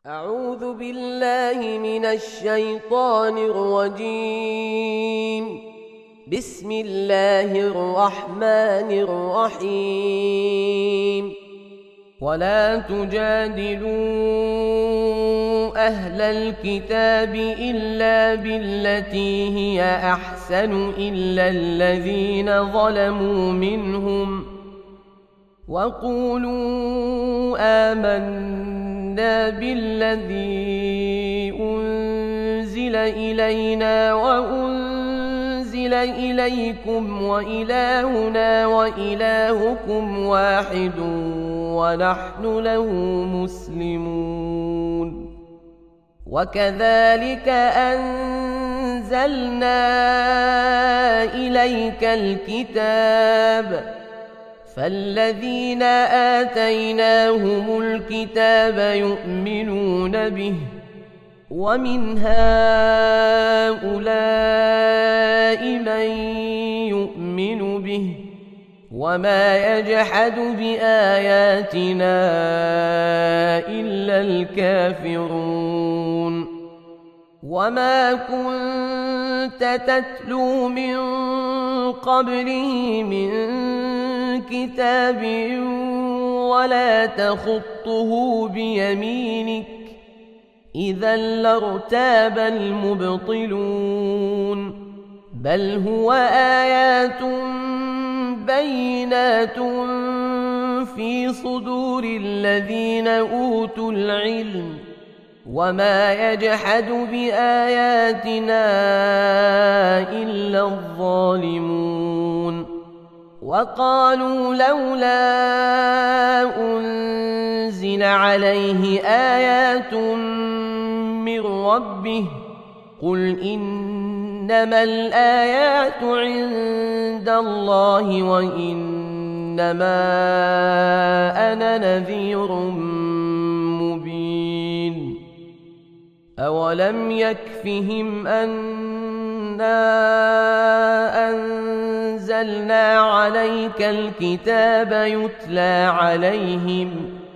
أعوذ بالله من الشيطان الرجيم. بسم الله الرحمن الرحيم. ولا تجادلوا أهل الكتاب إلا بالتي هي أحسن إلا الذين ظلموا منهم وقولوا آمنا بالذي أنزل إلينا وأنزل إليكم وإلهنا وإلهكم واحد ونحن له مسلمون. وكذلك أنزلنا إليك الكتاب فالذين آتيناهم الكتاب يؤمنون به ومن هؤلاء من يؤمن به وما يجحد بآياتنا إلا الكافرون. وما كنت تتلو من قبله من كتاب ولا تخطه بيمينك إذا لارتاب المبطلون. بل هو آيات بينات في صدور الذين أوتوا العلم وما يجحد بآياتنا إلا الظالمون. وقالوا لولا أنزل عليه آيات من ربه قل إنما الآيات عند الله وإنما أنا نذير مبين. أولم يكفهم أنا أنزلنا عليك الكتاب يتلى عليهم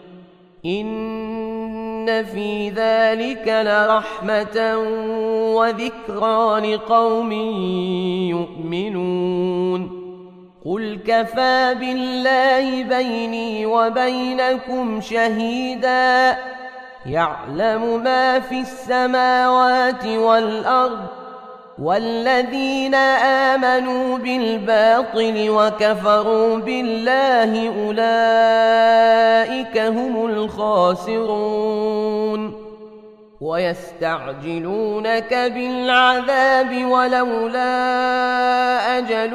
إن في ذلك لرحمة وذكرى لقوم يؤمنون. قل كفى بالله بيني وبينكم شهيدا يعلم ما في السماوات والأرض والذين آمنوا بالباطل وكفروا بالله أولئك هم الخاسرون. ويستعجلونك بالعذاب ولولا أجل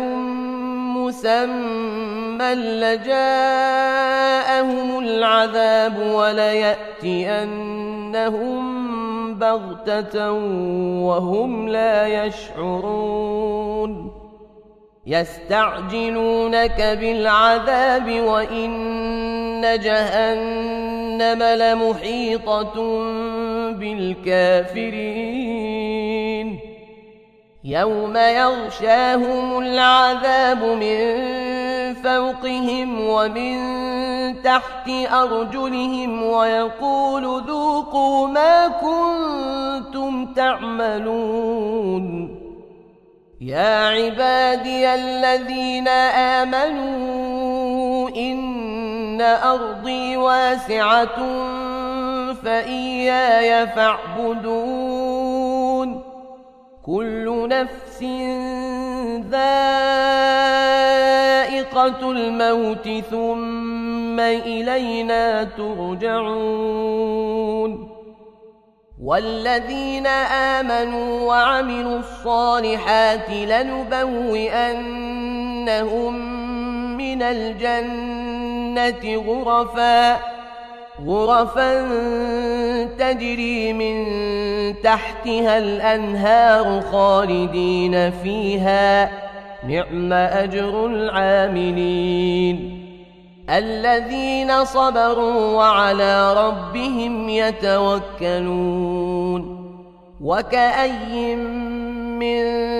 مسمى لجاءهم العذاب وليأتينهم بغتة وهم لا يشعرون. يستعجلونك بالعذاب وإن جهنم لمحيطة بالكافرين. يوم يغشاهم العذاب من فوقهم ومن تحت أرجلهم ويقول ذوقوا ما كنتم تعملون. يا عبادي الذين آمنوا إن أرضي واسعة فإياي فاعبدون. كل نفس ذائقة الموت ثم إلينا ترجعون. والذين آمنوا وعملوا الصالحات لنبوئنهم من الجنة غرفا تجري من تحتها الأنهار خالدين فيها نعم أجر العاملين. الذين صبروا وعلى ربهم يتوكلون. وكأي من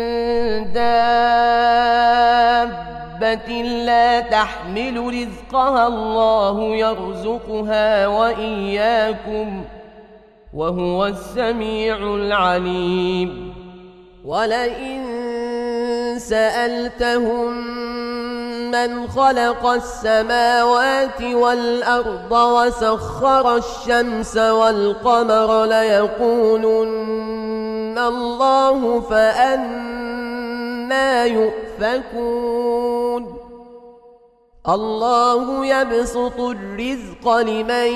دابة لا تحمل رزقها الله يرزقها وإياكم وهو السميع العليم. ولئن سألتهم من خلق السماوات والأرض وسخر الشمس والقمر ليقولن الله فأنى يؤفكون. الله يبسط الرزق لمن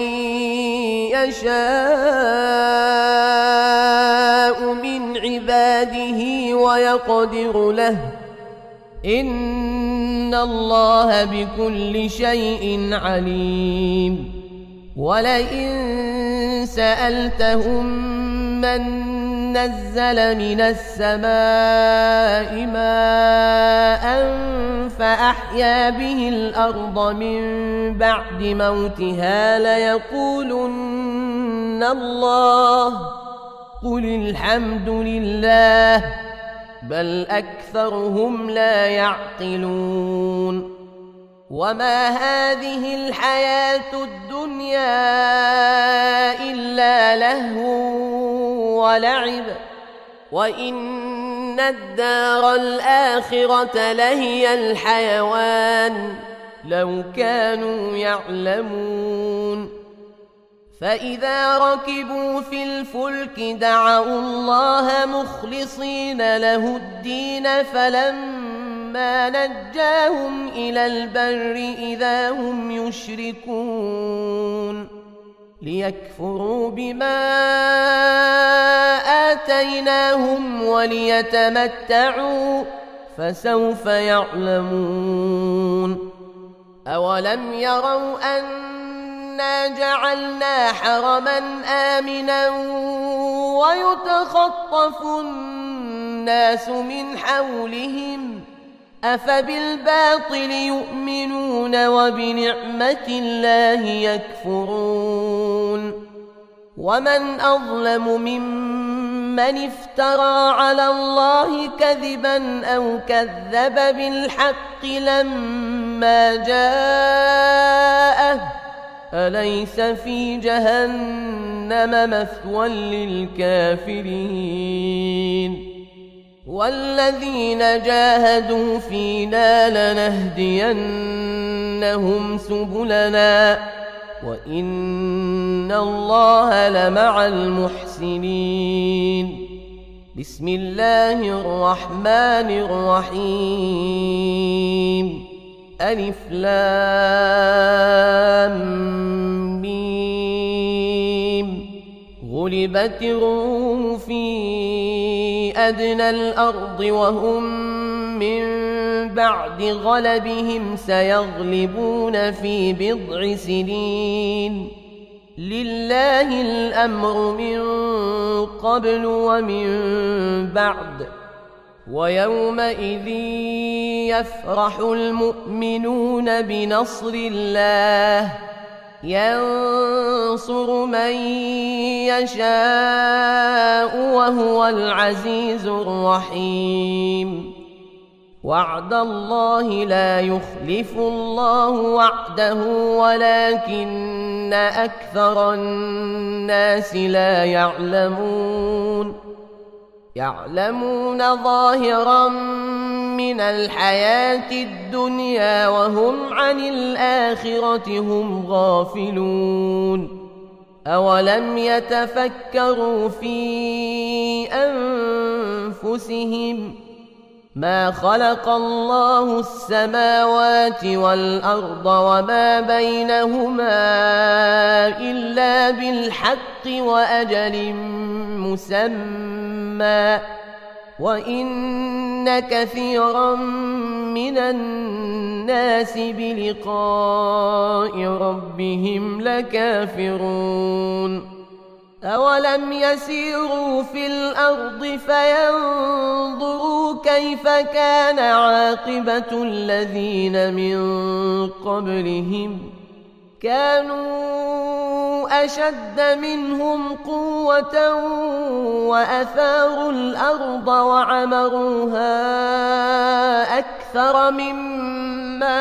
يشاء من عباده ويقدر له إن الله بكل شيء عليم. ولئن سألتهم من نزل من السماء ماء فأحيا به الأرض من بعد موتها ليقولن الله قل الحمد لله بل أكثرهم لا يعقلون. وما هذه الحياة الدنيا إلا لهو ولعب وإن الدار الآخرة لهي الحيوان لو كانوا يعلمون. فإذا ركبوا في الفلك دعوا الله مخلصين له الدين فلما نجاهم إلى البر إذا هم يشركون ليكفروا بما آتيناهم وليتمتعوا فسوف يعلمون. أولم يروا أنا جعلنا حرما آمنا ويتخطف الناس من حولهم أفبالباطل يؤمنون وبنعمة الله يكفرون. ومن أظلم ممن افترى على الله كذبا أو كذب بالحق لما جاءه أليس في جهنم مثوى للكافرين. والذين جاهدوا فينا لنهدينهم سبلنا وإن الله لمع المحسنين. بسم الله الرحمن الرحيم. ألف لام ميم. غلبت الروم في أدنى الأرض وهم من بعد غلبهم سيغلبون في بضع سنين لله الأمر من قبل ومن بعد ويومئذ يفرح المؤمنون بنصر الله ينصر من يشاء وهو العزيز الرحيم. وعد الله لا يخلف الله وعده ولكن أكثر الناس لا يعلمون ظاهرا من الحياة الدنيا وهم عن الآخرة هم غافلون. أولم يتفكروا في أنفسهم ما خلق الله السماوات والأرض وما بينهما إلا بالحق وأجل مسمى وإن كثيرا من الناس بلقاء ربهم لكافرون. أولم يسيروا في الأرض فينظروا كيف كان عاقبة الذين من قبلهم كانوا أشد منهم قوة وأثاروا الأرض وعمروها أكثر مما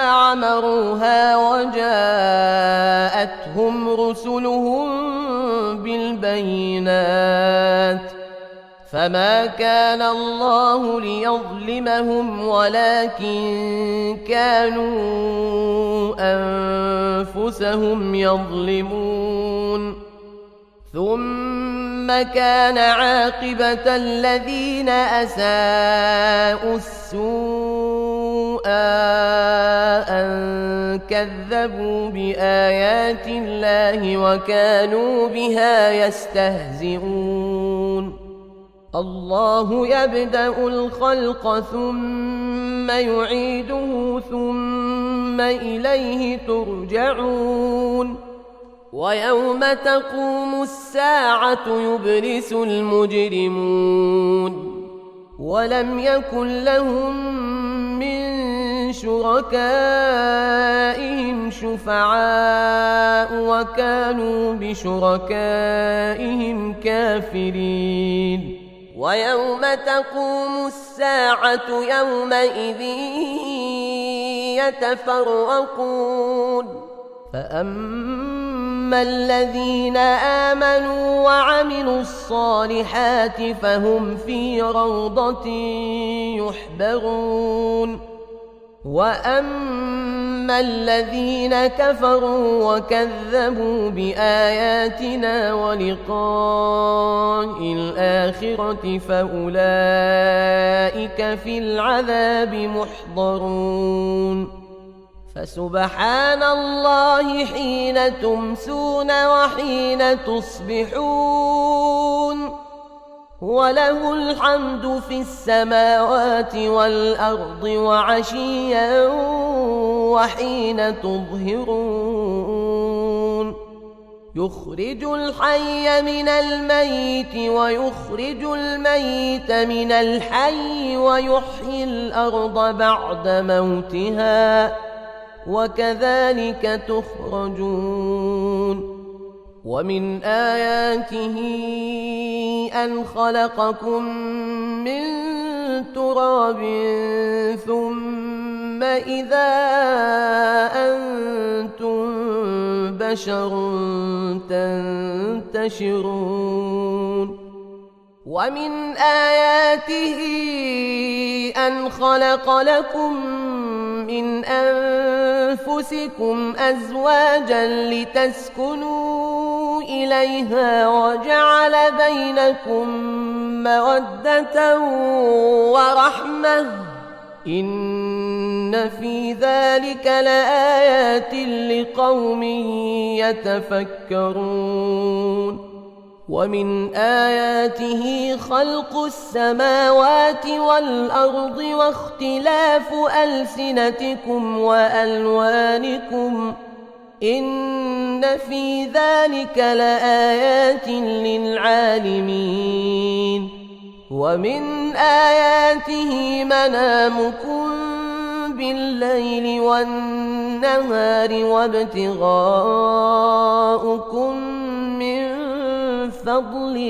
عمروها وجاءتهم رسلهم بالبينات البينات فما كان الله ليظلمهم ولكن كانوا أنفسهم يظلمون ثم كان عاقبة الذين أساءوا السوء أن كذبوا بآيات الله وكانوا بها يستهزئون الله يبدأ الخلق ثم يعيده ثم إليه ترجعون ويوم تقوم الساعة يبلس المجرمون ولم يكن لهم من شركائهم شفعاء وكانوا بشركائهم كافرين ويوم تقوم الساعة يومئذ يتفرقون فأما الذين آمنوا وعملوا الصالحات فهم في روضة يحبرون وأما الذين كفروا وكذبوا بآياتنا ولقاء الآخرة فأولئك في العذاب محضرون فسبحان الله حين تمسون وحين تصبحون وله الحمد في السماوات والأرض وعشيا وحين تظهرون يخرج الحي من الميت ويخرج الميت من الحي ويحيي الأرض بعد موتها وكذلك تخرجون ومن آياته أن خلقكم من تراب ثم إذا أنتم بشر تنتشرون ومن آياته أن خلق لكم من أنفسكم أزواجا لتسكنوا إليها وجعل بينكم مودة ورحمة إن في ذلك لآيات لقوم يتفكرون ومن آياته خلق السماوات والأرض واختلاف ألسنتكم وألوانكم إن في ذلك لآيات للعالمين ومن آياته منامكم بالليل والنهار وابتغاؤكم من فضله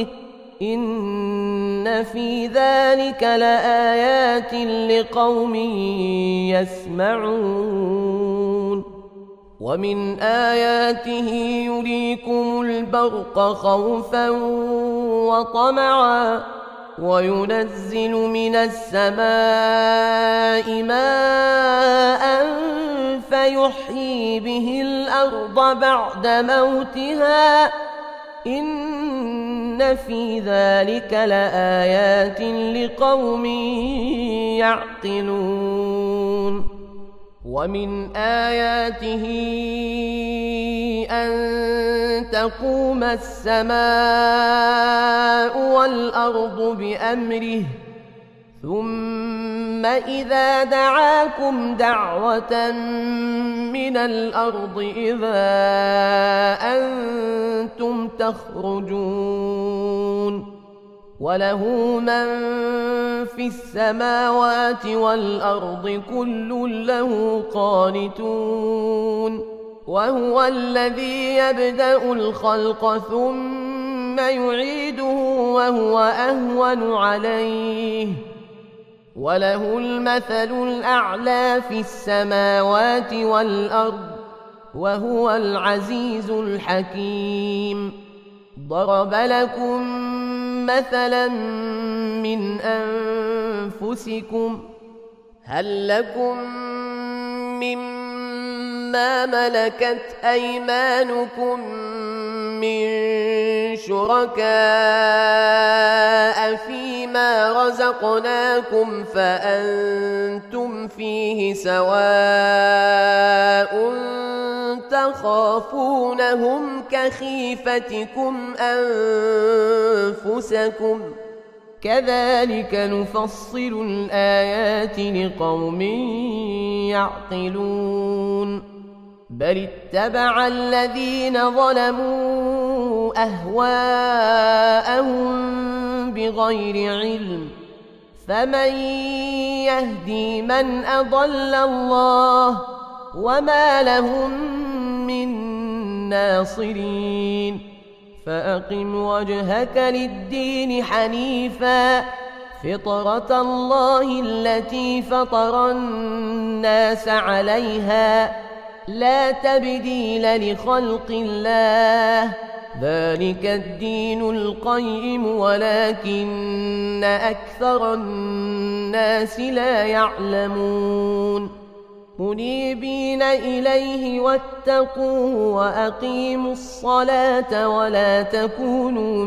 إن في ذلك لآيات لقوم يسمعون ومن آياته يريكم البرق خوفا وطمعا وينزل من السماء ماء فيحيي به الأرض بعد موتها إن في ذلك لآيات لقوم يعقلون ومن آياته أن تقوم السماء والأرض بأمره ثم إذا دعاكم دعوة من الأرض إذا أنتم تخرجون وله من في السماوات والأرض كل له قانتون وهو الذي يبدأ الخلق ثم يعيده وهو أهون عليه وله المثل الأعلى في السماوات والأرض وهو العزيز الحكيم ضرب لكم مثلا من أنفسكم هل لكم مما ملكت أيمانكم من شركاء فيما رزقناكم فأنتم فيه سواء تخافونهم كخيفتكم أنفسكم كذلك نفصل الآيات لقوم يعقلون بل اتبع الذين ظلموا أهواءهم بغير علم فمن يهدي من أضل الله وما لهم من ناصرين فأقم وجهك للدين حنيفا فطرة الله التي فطر الناس عليها لا تبديل لخلق الله ذلك الدين القيم ولكن أكثر الناس لا يعلمون منيبين إليه واتقوه وأقيموا الصلاة ولا تكونوا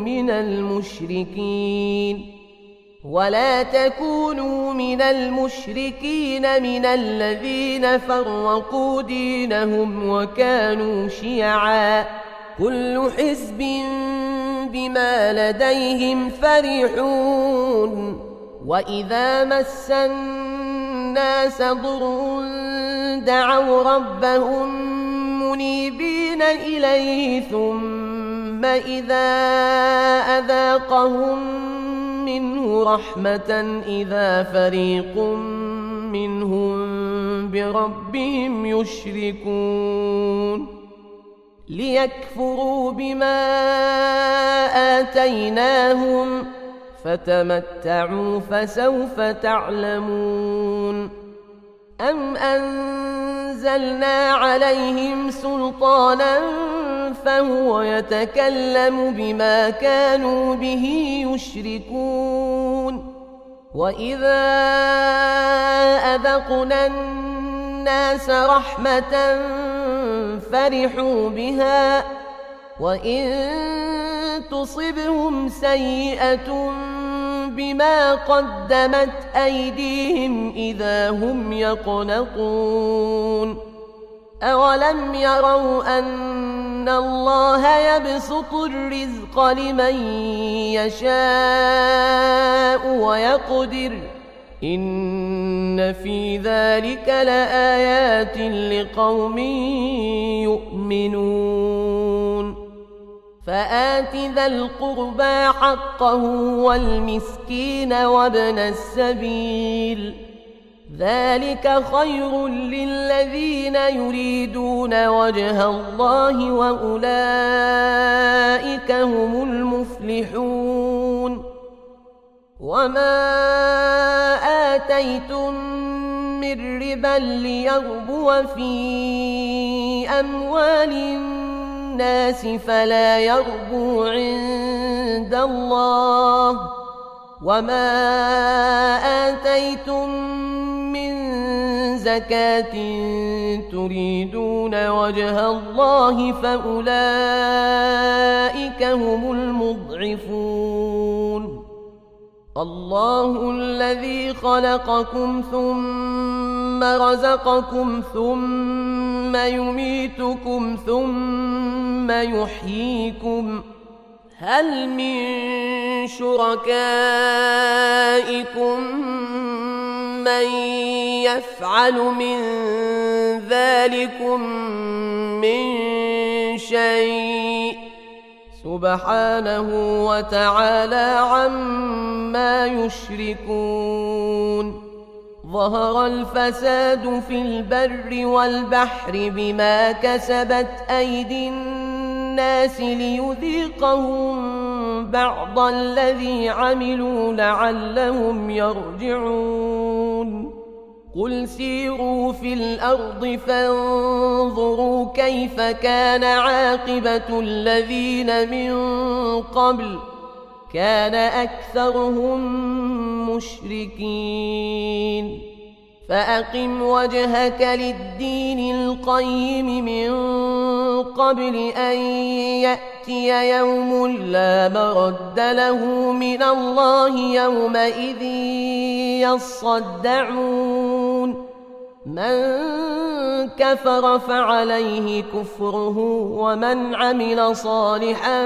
من المشركين من الذين فرقوا دينهم وكانوا شيعا كل حزب بما لديهم فرحون وإذا مس الناس ضر دعوا ربهم منيبين إليه ثم إذا أذاقهم منه رحمة إذا فريق منهم بربهم يشركون ليكفروا بما آتيناهم فتمتعوا فسوف تعلمون أم أنزلنا عليهم سلطانا فهو يتكلم بما كانوا به يشركون وإذا أذقنا الناس رحمة فرحوا بها وإن تصبهم سيئة بما قدمت أيديهم إذا هم يقنطون أولم يروا أن الله يبسط الرزق لمن يشاء ويقدر إن في ذلك لآيات لقوم يؤمنون فآت ذا القربى حقه والمسكين وابن السبيل ذلك خير للذين يريدون وجه الله وأولئك هم المفلحون وما آتيتم من ربا ليربو في أموال الناس فلا يربو عند الله وما آتيتم من زكاة تريدون وجه الله فأولئك هم المضعفون الله الذي خلقكم ثم رزقكم ثم يميتكم ثم يحييكم هل من شركائكم من يفعل من ذلكم من شيء سبحانه وتعالى عما يشركون ظهر الفساد في البر والبحر بما كسبت أيدي الناس ليذيقهم بعض الذي عملوا لعلهم يرجعون قل سيروا في الأرض فانظروا كيف كان عاقبة الذين من قبل كان أكثرهم مشركين فأقم وجهك للدين القيم من قبل أن يأتي يوم لا مرد له من الله يومئذ يصدعون من كفر فعليه كفره ومن عمل صالحا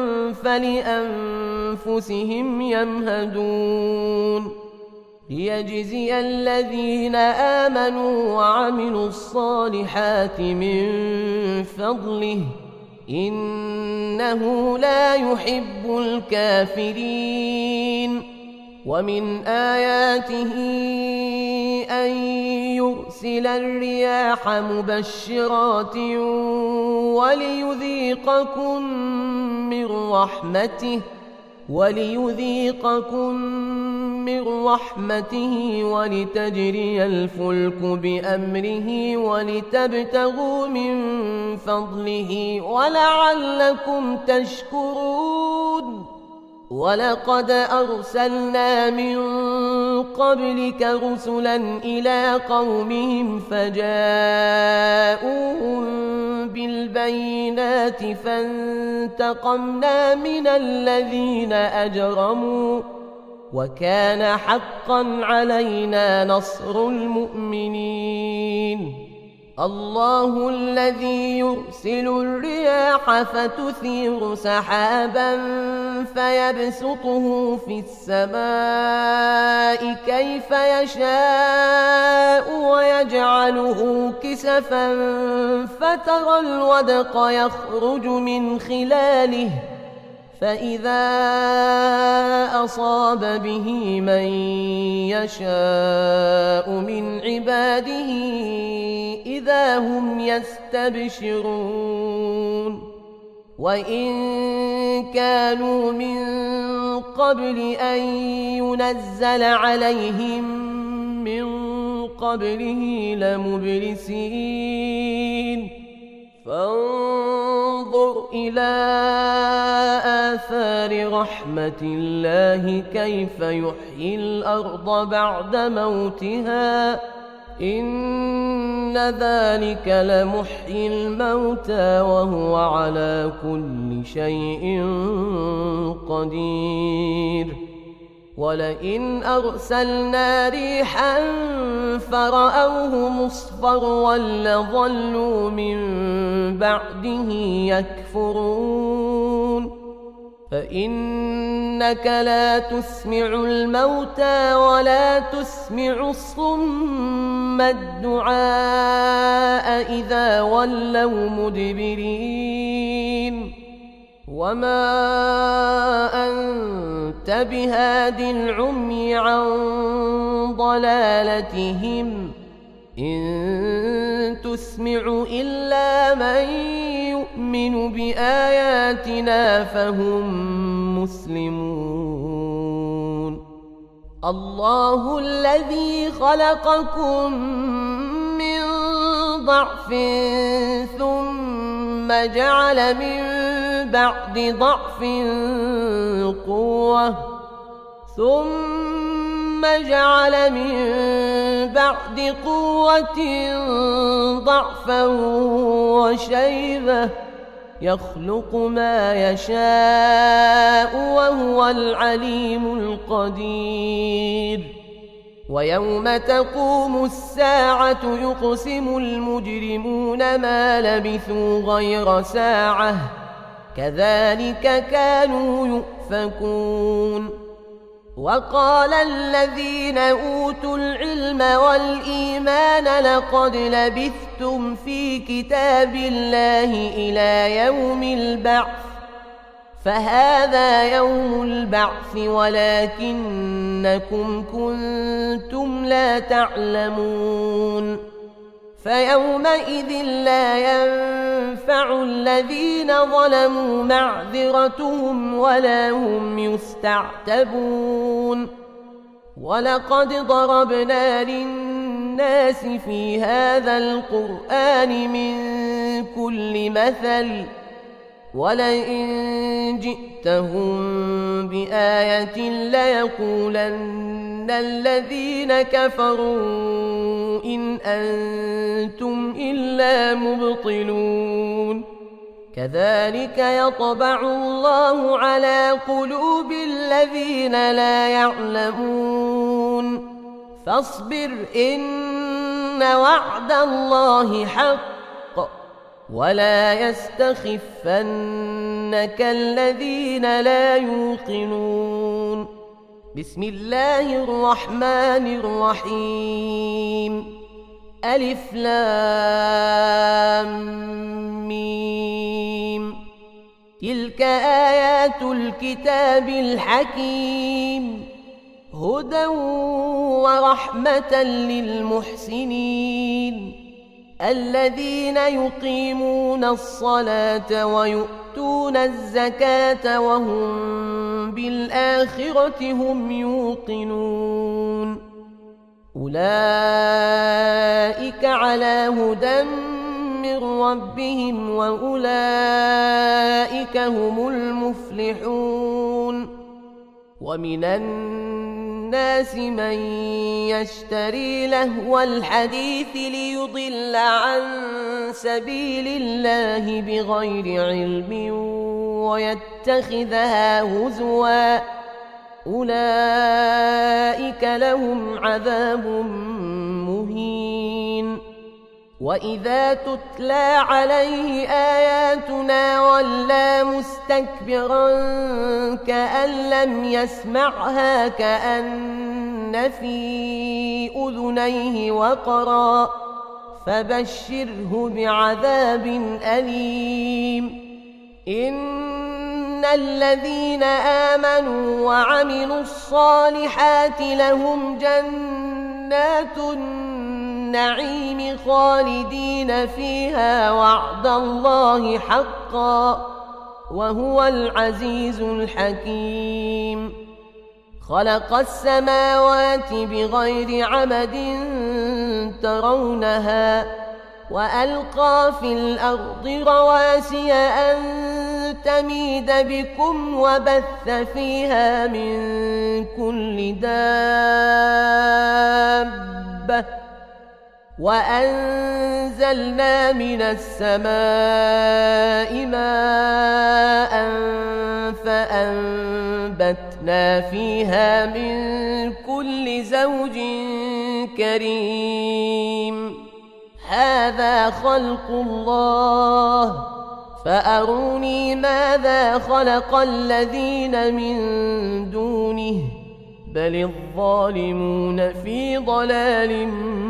فلأنفسهم يمهدون ليجزي الذين آمنوا وعملوا الصالحات من فضله إنه لا يحب الكافرين ومن آياته أن يرسل الرياح مبشرات وليذيقكم من رحمته ولتجري الفلك بأمره ولتبتغوا من فضله ولعلكم تشكرون ولقد أرسلنا من قبلك رسلا إلى قومهم فجاءوهم بالبينات فانتقمنا من الذين أجرموا وكان حقا علينا نصر المؤمنين الله الذي يرسل الرياح فتثير سحابا فيبسطه في السماء كيف يشاء ويجعله كسفا فترى الودق يخرج من خلاله فإذا أصاب به من يشاء من عباده إذا هم يستبشرون وإن كانوا من قبل أن ينزل عليهم من قبله لمبلسين فانظر إلى آثار رحمة الله كيف يحيي الأرض بعد موتها إن ذلك لمحيي الموتى وهو على كل شيء قدير ولئن أرسلنا ريحا فرأوه مصفرا لظلوا من بعده يكفرون فإنك لا تسمع الموتى ولا تسمع الصم الدعاء إذا ولوا مدبرين وما أنت بهاد العمي عن ضلالتهم إن تسمع إلا من يؤمن بآياتنا فهم مسلمون الله الذي خلقكم من ضعف ثم جعل من بعد ضعف قوة ثم جعل من بعد قوة ضعفا وشيبة يخلق ما يشاء وهو العليم القدير ويوم تقوم الساعة يقسم المجرمون ما لبثوا غير ساعة كذلك كانوا يؤفكون وقال الذين أوتوا العلم والإيمان لقد لبثتم في كتاب الله إلى يوم البعث فهذا يوم البعث ولكنكم كنتم لا تعلمون فيومئذ لا ينفع الذين ظلموا معذرتهم ولا هم يستعتبون ولقد ضربنا للناس الناس في هذا القرآن من كل مثل ولئن جئتهم بآية ليقولن الذين كفروا إن أنتم إلا مبطلون كذلك يطبع الله على قلوب الذين لا يعلمون فاصبر إن وعد الله حق ولا يستخفنك الذين لا يوقنون بسم الله الرحمن الرحيم ألف لام ميم تلك آيات الكتاب الحكيم هدى ورحمة للمحسنين الذين يقيمون الصلاة ويؤتون الزكاة وهم بالآخرة هم يوقنون أولئك على هدى من ربهم وأولئك هم المفلحون ومن الناس من يشتري لهو الحديث ليضل عن سبيل الله بغير علم ويتخذها هزوا أولئك لهم عذاب مهين وإذا تتلى عليه آياتنا ولى مستكبرا كأن لم يسمعها كأن في أذنيه وقرا فبشره بعذاب أليم إن الذين آمنوا وعملوا الصالحات لهم جنات النعيم خالدين فيها وعد الله حقا وهو العزيز الحكيم خلق السماوات بغير عمد ترونها وألقى في الأرض رواسي أن تميد بكم وبث فيها من كل دابة وأنزلنا من السماء ماء فأنبتنا فيها من كل زوج كريم هذا خلق الله فأروني ماذا خلق الذين من دونه بل الظالمون في ضلال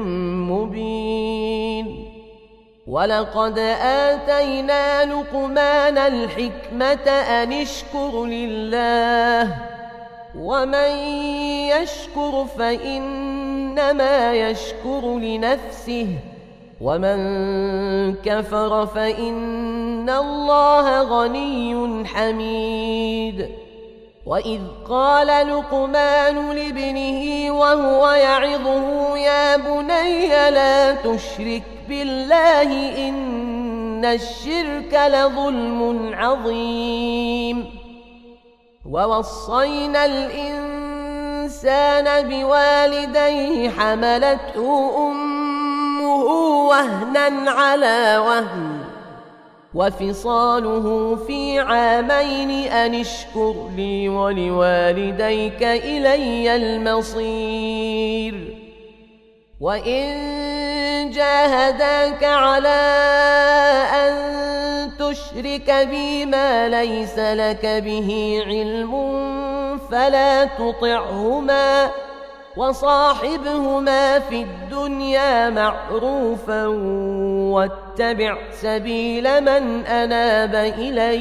مبين ولقد آتينا لقمان الحكمة أن اشكر لله ومن يشكر فإنما يشكر لنفسه ومن كفر فإن الله غني حميد وإذ قال لقمان لابنه وهو يعظه يا بني لا تشرك بالله إن الشرك لظلم عظيم ووصينا الإنسان بوالديه حملته أمه وهنا على وهن وفصاله في عامين أن اشكر لي ولوالديك إلي المصير وإن جاهداك على أن تشرك بي ما ليس لك به علم فلا تطعهما وصاحبهما في الدنيا معروفا واتبع سبيل من أناب إلي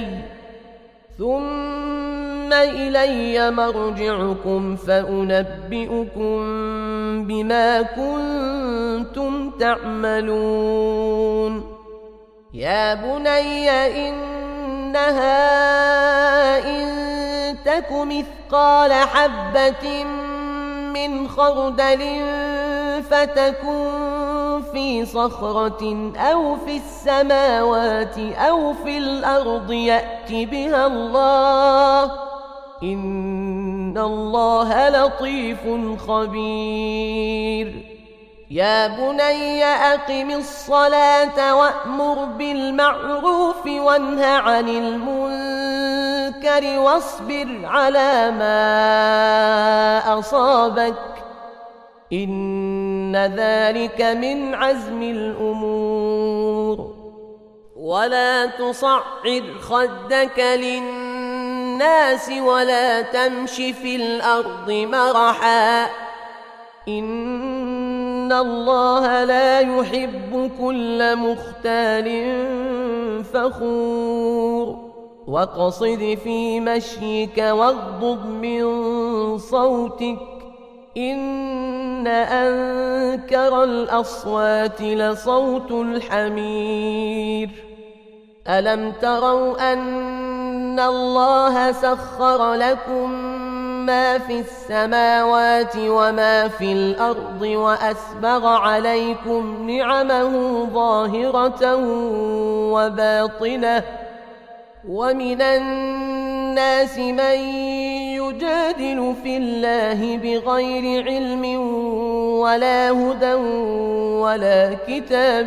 ثم إلي مرجعكم فأنبئكم بما كنتم تعملون يا بني إنها إن تك مثقال حبة من خردل فتكن في صخرة أو في السماوات أو في الأرض يأت بها الله إن الله لطيف خبير يا بني أقم الصلاة وأمر بالمعروف وانه عن المنكر واصبر على ما أصابك إن ذلك من عزم الأمور ولا تصعر خدك للناس ولا تمش في الأرض مرحا إن الله لا يحب كل مختال فخور واقصد في مشيك واغضض من صوتك إن أنكر الأصوات لصوت الحمير ألم تروا أن الله سخر لكم ما في السماوات وما في الأرض وأسبغ عليكم نعمه ظاهرة وباطنة ومن الناس من يجادل في الله بغير علم ولا هدى ولا كتاب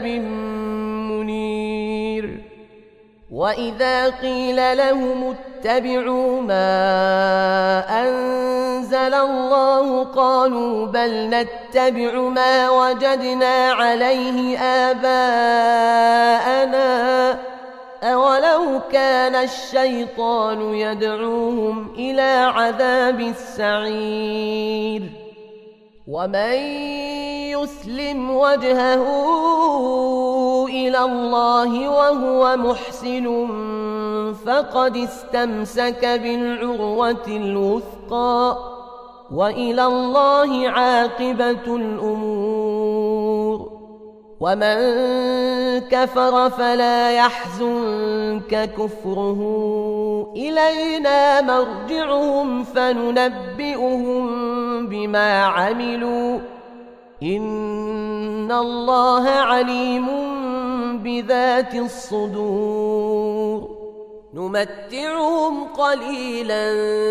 منير وإذا قيل لهم اتبعوا ما أنزل الله قالوا بل نتبع ما وجدنا عليه آباءنا أولو كان الشيطان يدعوهم إلى عذاب السعير ومن يسلم وجهه إلى الله وهو محسن فقد استمسك بالعروة الوثقى وإلى الله عاقبة الأمور ومن كفر فلا يحزنك كفره إلينا مرجعهم فننبئهم بما عملوا إن الله عليم بذات الصدور نمتعهم قليلا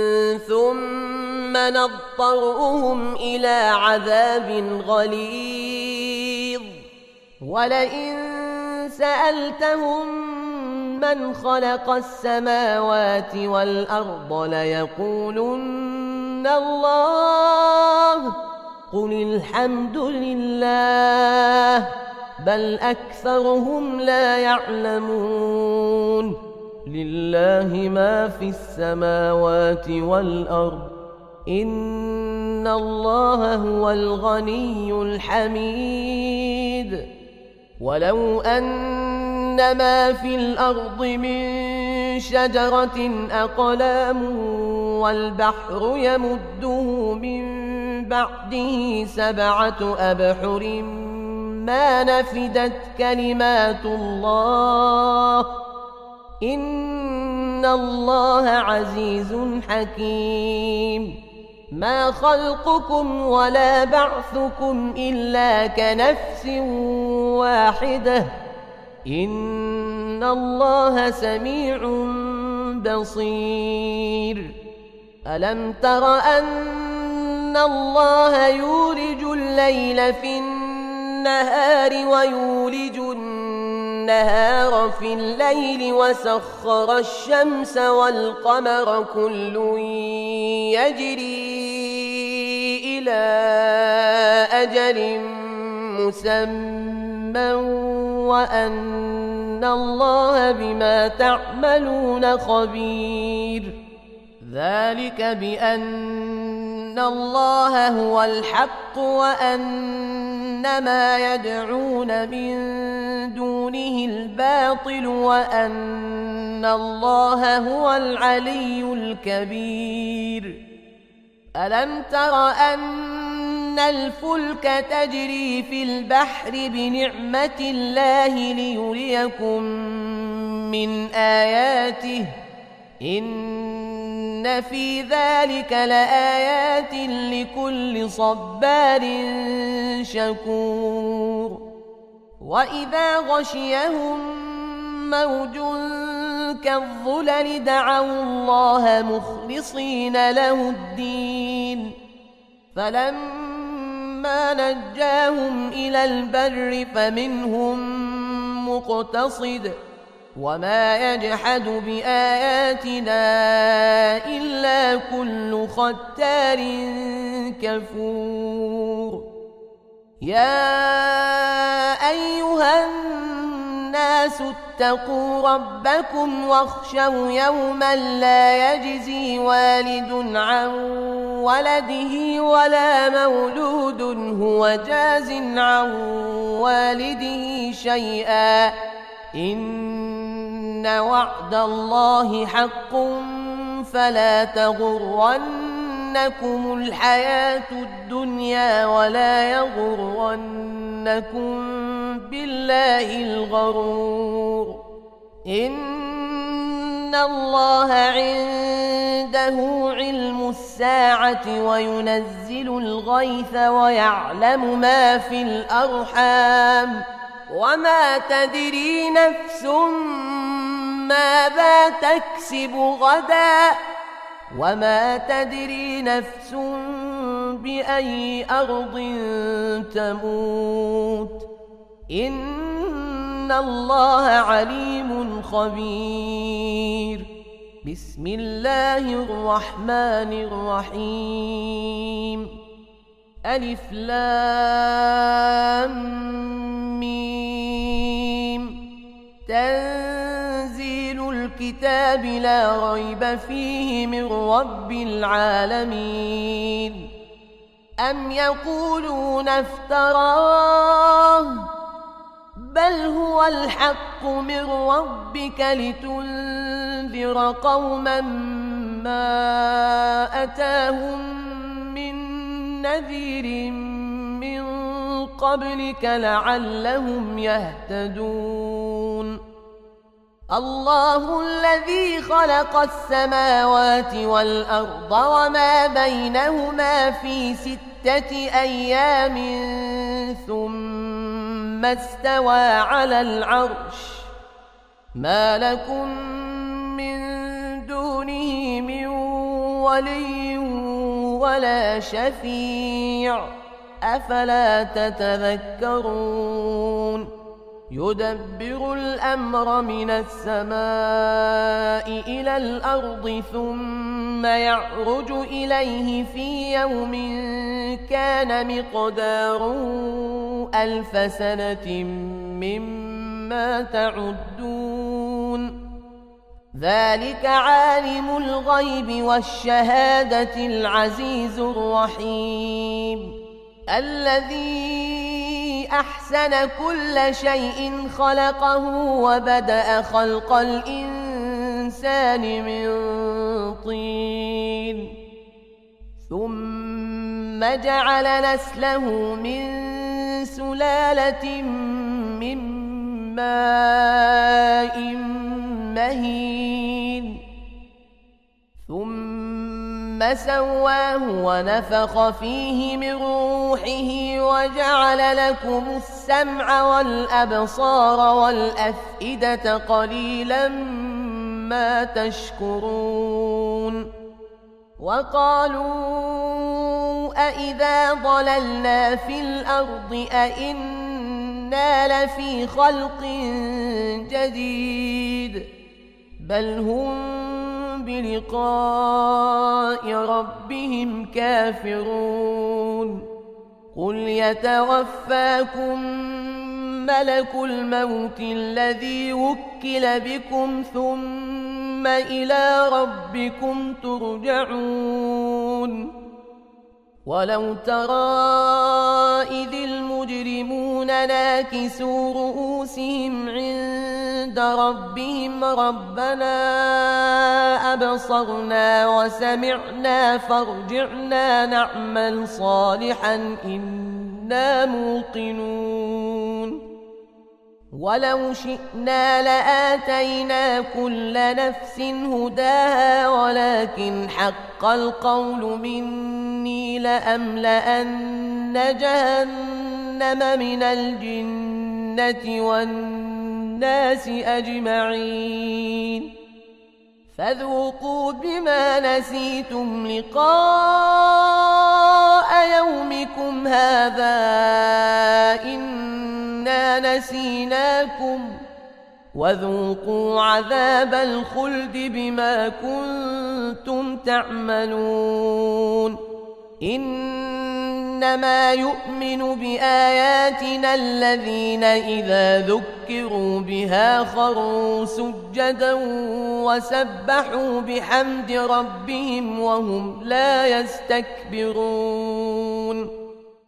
ثم نضطرهم إلى عذاب غليظ ولئن سألتهم من خلق السماوات والأرض ليقولن الله قل الحمد لله بل أكثرهم لا يعلمون لله ما في السماوات والأرض إن الله هو الغني الحميد ولو أن ما في الأرض من شجرة أقلام والبحر يمده من بعده 7 أبحر ما نفدت كلمات الله إن الله عزيز حكيم ما خلقكم ولا بعثكم إلا كنفس واحدة إن الله سميع بصير ألم تر أن الله يولج الليل في النهار ويولج النهار في الليل وسخر الشمس والقمر كل يجري إلى أجل مسمى وأن الله بما تعملون خبير ذلك بأن الله هو الحق وأن ما يدعون من دونه الباطل وأن الله هو العلي الكبير ألم تر أن الفلك تجري في البحر بنعمة الله ليريكم من آياته إن إن في ذلك لآيات لكل صبار شكور وإذا غشيهم موج كالظلل دعوا الله مخلصين له الدين فلما نجاهم إلى البر فمنهم مقتصد وما يجحد بآياتنا إلا كل ختار كفور يا أيها الناس اتقوا ربكم واخشوا يوما لا يجزي والد عن ولده ولا مولود هو جاز عن والده شيئا إن وعد الله حق فلا تغرنكم الحياة الدنيا ولا يغرنكم بالله الغرور إن الله عنده علم الساعة وينزل الغيث ويعلم ما في الأرحام وما تدري نفس ماذا تكسب غدا وما تدري نفس بأي أرض تموت إن الله عليم خبير بسم الله الرحمن الرحيم ألف لام ميم تنزيل الكتاب لا ريب فيه من رب العالمين أم يقولون افتراه بل هو الحق من ربك لتنذر قوما ما أتاهم من نذير من قبلك لعلهم يهتدون الله الذي خلق السماوات والأرض وما بينهما في 6 أيام ثم استوى على العرش ما لكم من دونه من ولي ولا شفيع أفلا تتذكرون يدبر الأمر من السماء إلى الأرض ثم يعرج إليه في يوم كان مقداره 1000 سنة مما تعدون ذلك عالم الغيب والشهادة العزيز الرحيم الذي أحسن كل شيء خلقه وبدأ خلق الإنسان من طين ثم جعل نسله من سلالة من ماء مهين ثم سواه ونفخ فيه من روحه وجعل لكم السمع والأبصار والأفئدة قليلا ما تشكرون وقالوا أإذا ضللنا في الأرض أإنا لفي خلق جديد بل هم بلقاء ربهم كافرون قل يتوفاكم ملك الموت الذي وكل بكم ثم إلى ربكم ترجعون ولو ترى إذ المجرمون ناكسوا رؤوسهم عند ربهم ربنا أبصرنا وسمعنا فارجعنا نعمل صالحا إنا موقنون ولو شئنا لآتينا كل نفس هداها ولكن حق القول مني لأملأن جهنم من الجنة والناس أجمعين فذوقوا بما نسيتم لقاء يومكم هذا إنا نسيناكم وذوقوا عذاب الخلد بما كنتم تعملون إنما يؤمن بآياتنا الذين إذا ذكروا بها خروا سجدا وسبحوا بحمد ربهم وهم لا يستكبرون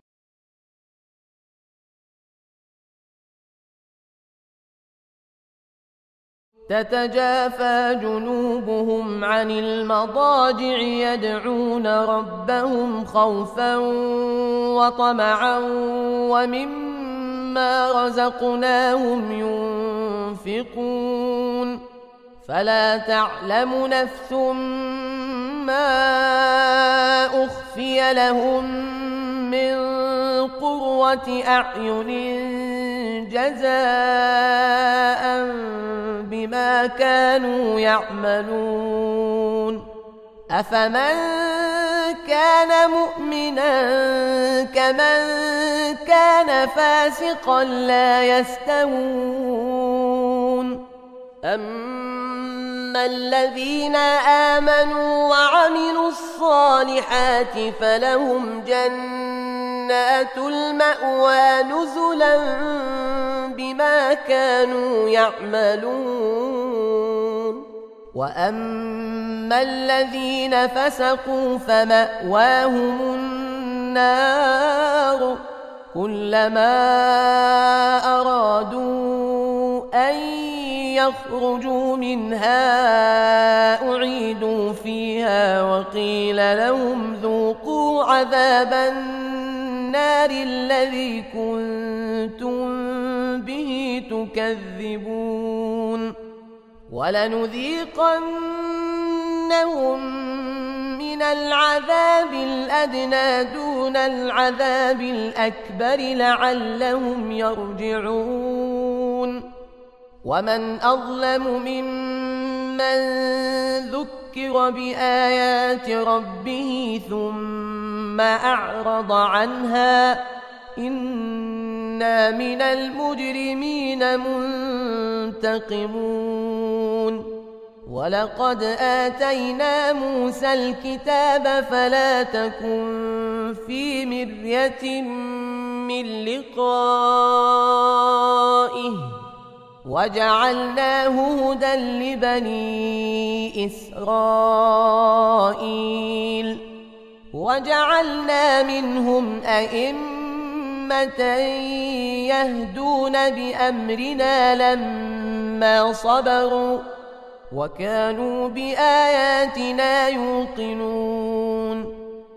تتجافى جنوبهم عن المضاجع يدعون ربهم خوفا وطمعا ومما رزقناهم ينفقون فلا تعلم نفس ما أخفي لهم من قرة أعين جزاء بما كانوا يعملون أفمن كان مؤمنا كمن كان فاسقا لا يستوون أما الذين آمنوا وعملوا الصالحات فلهم جنات المأوى نزلا بما كانوا يعملون وأما الذين فسقوا فمأواهم النار كلما أرادوا أن يخرجوا منها أعيدوا فيها وقيل لهم ذوقوا عذاب النار الذي كنتم به تكذبون ولنذيقنهم من العذاب الأدنى دون العذاب الأكبر لعلهم يرجعون ومن أظلم ممن ذكر بآيات ربه ثم أعرض عنها إنا من المجرمين منتقمون ولقد آتينا موسى الكتاب فلا تكن في مرية من لقائه وجعلناه هدى لبني إسرائيل وجعلنا منهم أئمة يهدون بأمرنا لما صبروا وكانوا بآياتنا يوقنون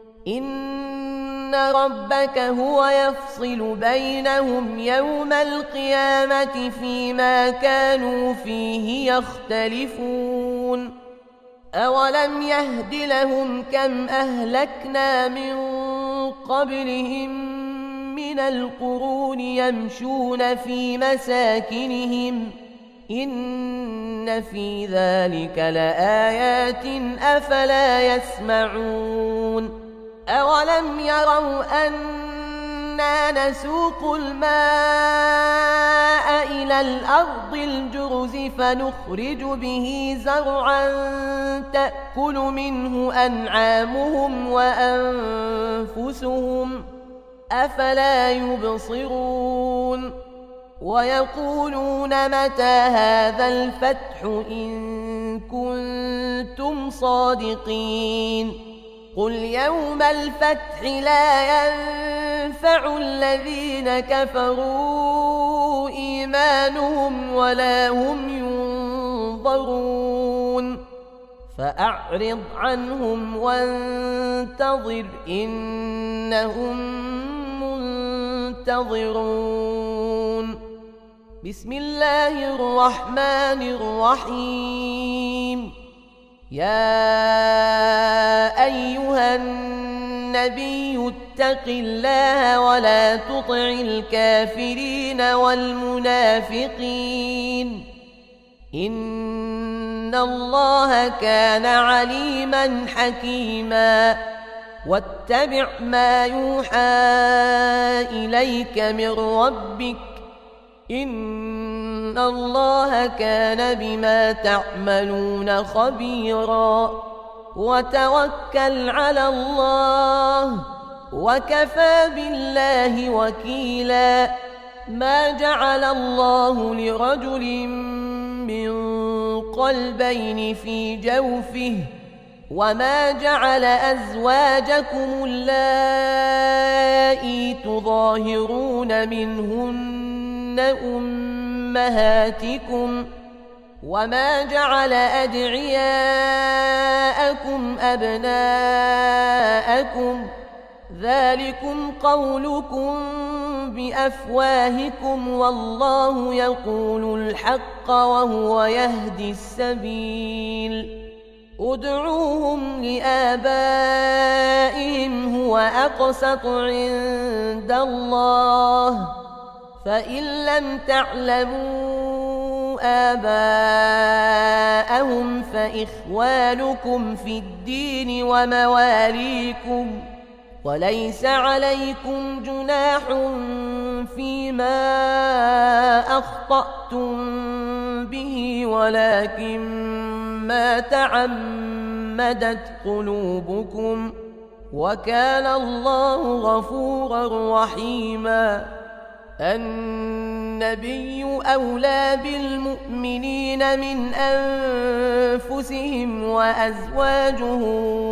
إن ربك هو يفصل بينهم يوم القيامة فيما كانوا فيه يختلفون أولم يهد لهم كم أهلكنا من قبلهم من القرون يمشون في مساكنهم إن في ذلك لآيات أفلا يسمعون أولم يروا أنا نسوق الماء إلى الأرض الجرز فنخرج به زرعا تأكل منه أنعامهم وأنفسهم أفلا يبصرون ويقولون متى هذا الفتح إن كنتم صادقين قل يوم الفتح لا ينفع الذين كفروا إيمانهم ولا هم ينظرون فأعرض عنهم وانتظر إنهم منتظرون بسم الله الرحمن الرحيم. يا أيها النبي اتق الله ولا تطع الكافرين والمنافقين إن الله كان عليما حكيما. واتبع ما يوحى إليك من ربك إن الله كان بما تعملون خبيرا. وتوكل على الله وكفى بالله وكيلا. ما جعل الله لرجل من قلبين في جوفه وما جعل أزواجكم اللائي تظاهرون منهن أمهاتكم وما جعل أدعياءكم أبناءكم ذلكم قولكم بأفواهكم والله يقول الحق وهو يهدي السبيل. ادعوهم لآبائهم هو أقسط عند الله فإن لم تعلموا آباءهم فإخوانكم في الدين ومواليكم وليس عليكم جناح فيما أخطأتم به ولكن ما تعمدت قلوبكم وكان الله غفورا رحيما. النبي أولى بالمؤمنين من أنفسهم وأزواجه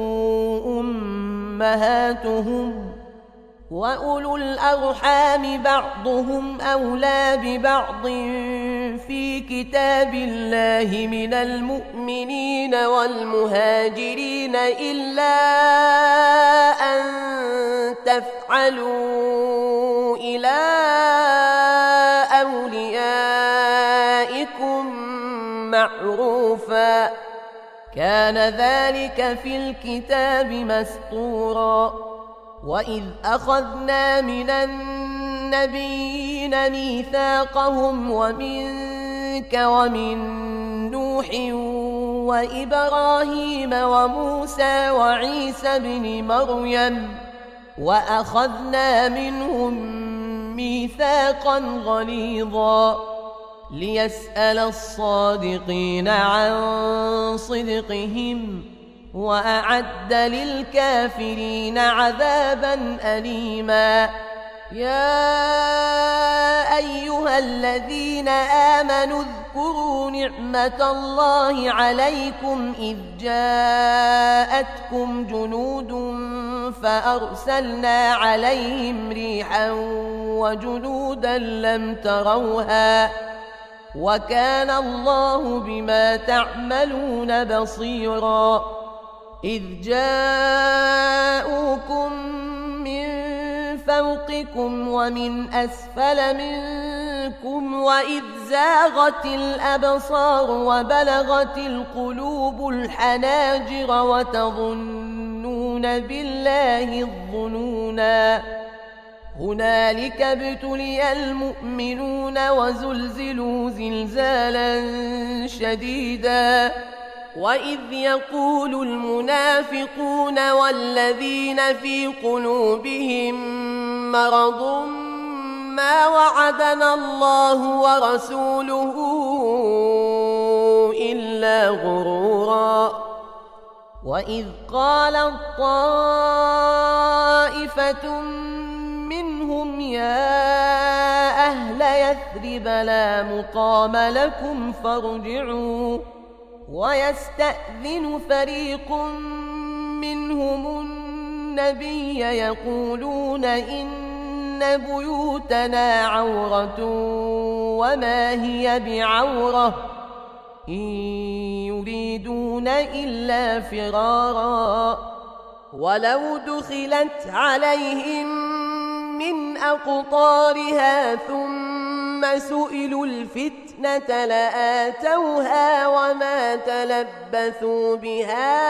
أمهاتهم وأولو الأرحام بعضهم أولى ببعض في كتاب الله من المؤمنين والمهاجرين إلا أن تفعلوا إلى أوليائكم معروفا كان ذلك في الكتاب مسطورا. وإذ أخذنا من النبيين ميثاقهم ومنك ومن نوح وإبراهيم وموسى وعيسى بن مريم وأخذنا منهم ميثاقا غليظا ليسأل الصادقين عن صدقهم وأعد للكافرين عذابا أليما. يا أيها الذين آمنوا اذكروا نعمة الله عليكم إذ جاءتكم جنود فأرسلنا عليهم ريحا وجنودا لم تروها وكان الله بما تعملون بصيرا. إذ جاءوكم من فوقكم ومن أسفل منكم وإذ زاغت الأبصار وبلغت القلوب الحناجر وتظنون بالله الظنونا هنالك ابتلي المؤمنون وزلزلوا زلزالا شديدا. وإذ يقول المنافقون والذين في قلوبهم مرض ما وعدنا الله ورسوله إلا غرورا. وإذ قالت طائفة منهم يا أهل يثرب لا مقام لكم فارجعوا ويستأذن فريق منهم النبي يقولون إن بيوتنا عورة وما هي بعورة إن يريدون إلا فرارا ولو دخلت عليهم من أقطارها ثم ثم سئلوا الفتنة لآتوها وما تلبثوا بها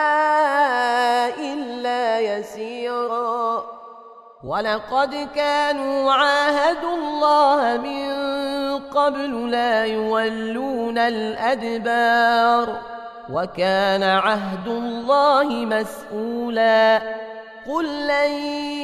إلا يسيرا ولقد كانوا عاهدوا الله من قبل لا يولون الأدبار وكان عهد الله مسؤولا قل لن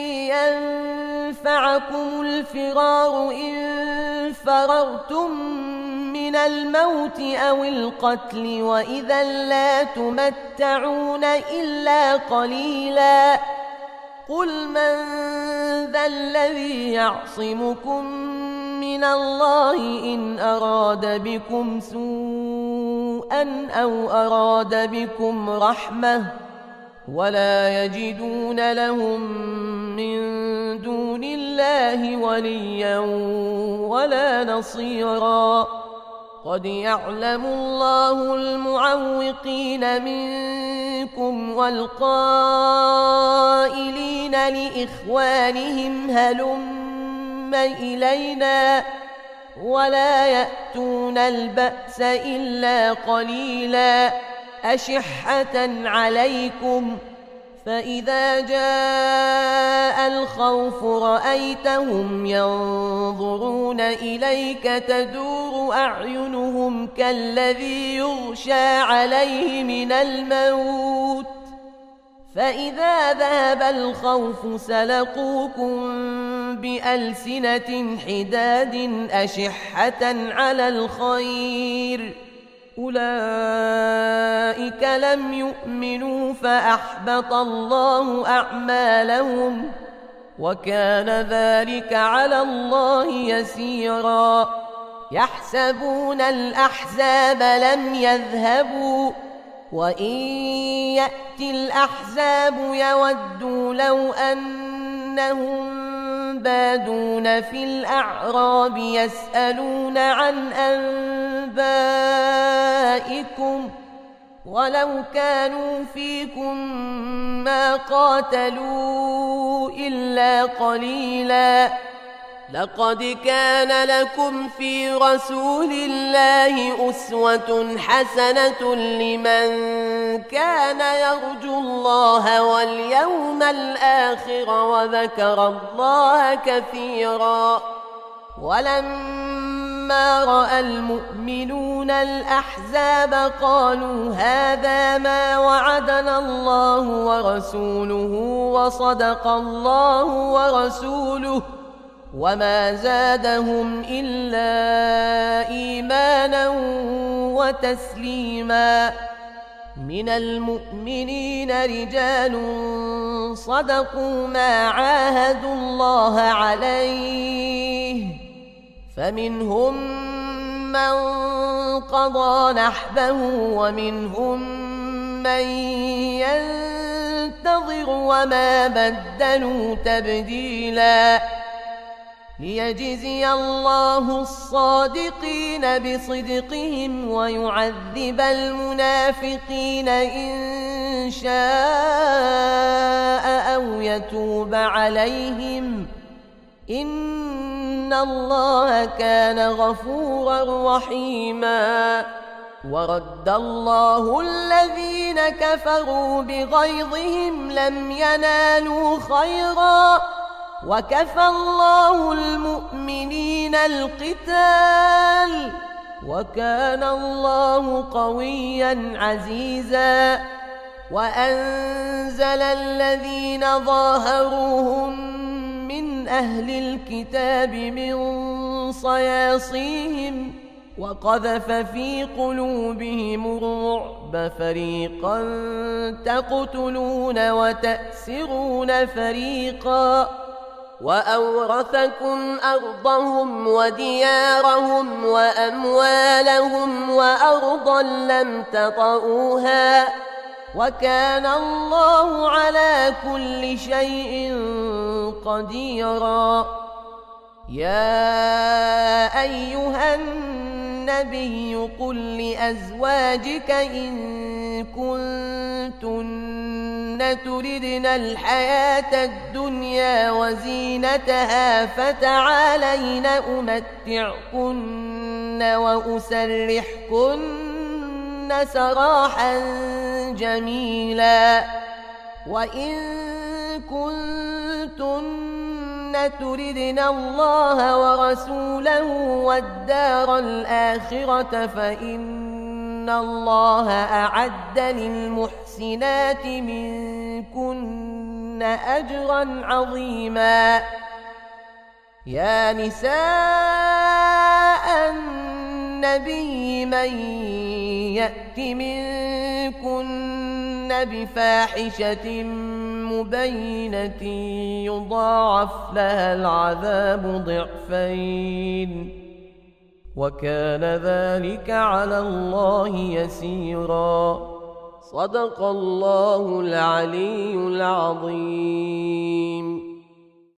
ينفعكم الفرار إن فررتم من الموت أو القتل وإذا لا تمتعون إلا قليلا قل من ذا الذي يعصمكم من الله إن أراد بكم سوءا أو أراد بكم رحمة ولا يجدون لهم من دون الله وليا ولا نصيرا قد يعلم الله المعوقين منكم والقائلين لإخوانهم هلم إلينا ولا يأتون البأس إلا قليلا أشحة عليكم فإذا جاء الخوف رأيتهم ينظرون إليك تدور أعينهم كالذي يغشى عليه من الموت فإذا ذهب الخوف سلقوكم بألسنة حداد أشحة على الخير أولئك لم يؤمنوا فأحبط الله أعمالهم وكان ذلك على الله يسيرا يحسبون الأحزاب لم يذهبوا وإن يأتي الأحزاب يودوا لو أنهم بادون في الأعراب يسألون عن أنبائكم ولو كانوا فيكم ما قاتلوا إلا قليلا لقد كان لكم في رسول الله أسوة حسنة لمن كان يرجو الله واليوم الآخر وذكر الله كثيرا ولما رأى المؤمنون الأحزاب قالوا هذا ما وعدنا الله ورسوله وصدق الله ورسوله وما زادهم إلا إيمانا وتسليما من المؤمنين رجال صدقوا ما عاهدوا الله عليه فمنهم من قضى نحبه ومنهم من ينتظر وما بدلوا تبديلا ليجزي الله الصادقين بصدقهم ويعذب المنافقين إن شاء أو يتوب عليهم إن الله كان غفورا رحيما ورد الله الذين كفروا بغيظهم لم ينالوا خيرا وكفى الله المؤمنين القتال وكان الله قويا عزيزا وأنزل الذين ظاهروهم من أهل الكتاب من صياصيهم وقذف في قلوبهم الرعب فريقا تقتلون وتأسرون فريقا وأورثكم أرضهم وديارهم وأموالهم وأرضا لم تطئوها وكان الله على كل شيء قديرا يا أيها الناس النبي قل لأزواجك إن كنتن تردن الحياة الدنيا وزينتها فتعالين أمتعكن وأسرحكن سراحا جميلا وإن كنتن تردن الله ورسوله والدار الآخرة فإن الله أعد للمحسنات منكن أجرا عظيما يا نساء النبي من يأت منكن بفاحشة مبينة يضاعف لها العذاب ضعفين وكان ذلك على الله يسيرا صدق الله العلي العظيم.